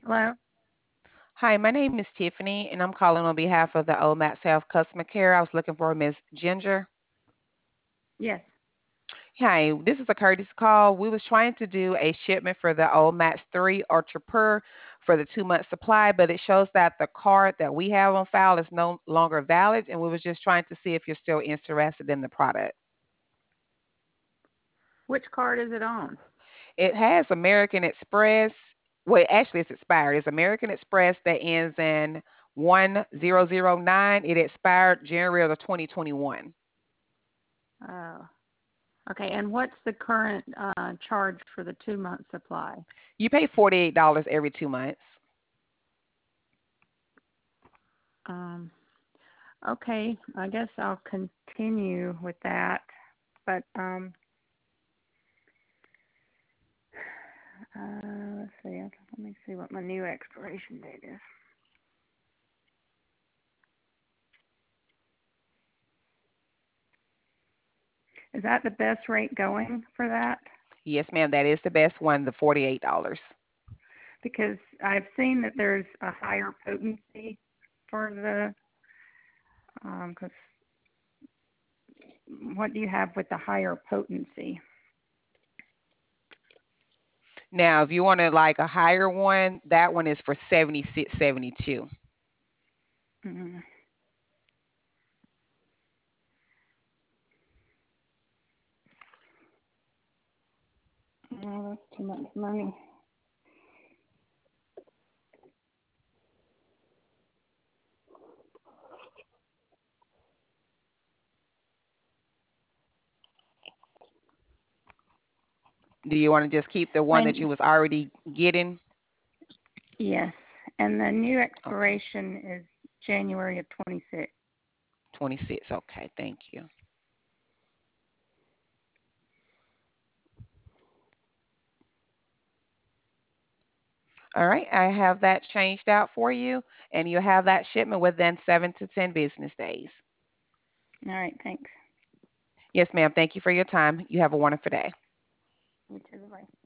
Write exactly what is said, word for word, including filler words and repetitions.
Hello? Hi, my name is Tiffany, and I'm calling on behalf of the Old Max Health Customer Care. I was looking for Miss Ginger. Yes. Hi, this is a courtesy call. We was trying to do a shipment for the Old Max three Ultra Pure for the two-month supply, but it shows that the card that we have on file is no longer valid, and we was just trying to see if you're still interested in the product. Which card is it on? It has American Express. Well, actually, it's expired. It's American Express that ends in one zero zero nine. It expired January of twenty twenty-one. Oh. Okay, and what's the current uh, charge for the two-month supply? You pay forty-eight dollars every two months. Um, okay, I guess I'll continue with that. But um, uh, let's see. Let me see what my new expiration date is. Is that the best rate going for that? Yes, ma'am, that is the best one, the forty-eight dollars. Because I've seen that there's a higher potency for the. Because what do you have with the higher potency? Now, if you wanted like a higher one, that one is for seventy-six seventy-two. Mm. Oh, that's too much money. Do you want to just keep the one that My you was already getting? Yes, and the new Okay, expiration is January of twenty-six. twenty-six. Okay, thank you. All right, I have that changed out for you, and you have that shipment within seven to ten business days. All right, thanks. Yes, ma'am. Thank you for your time. You have a wonderful day. You too. Bye.